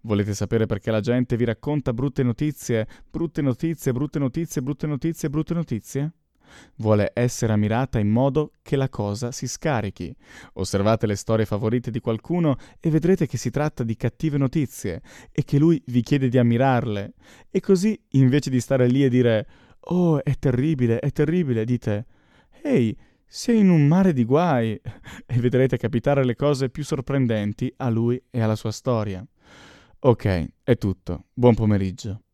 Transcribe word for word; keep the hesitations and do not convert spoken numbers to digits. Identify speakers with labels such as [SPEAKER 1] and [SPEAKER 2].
[SPEAKER 1] Volete sapere perché la gente vi racconta brutte notizie, brutte notizie, brutte notizie, brutte notizie, brutte notizie? Vuole essere ammirata in modo che la cosa si scarichi. Osservate le storie favorite di qualcuno e vedrete che si tratta di cattive notizie e che lui vi chiede di ammirarle. E così, invece di stare lì e dire «Oh, è terribile, è terribile», dite «Ehi, sei in un mare di guai» e vedrete capitare le cose più sorprendenti a lui e alla sua storia. Ok, è tutto. Buon pomeriggio.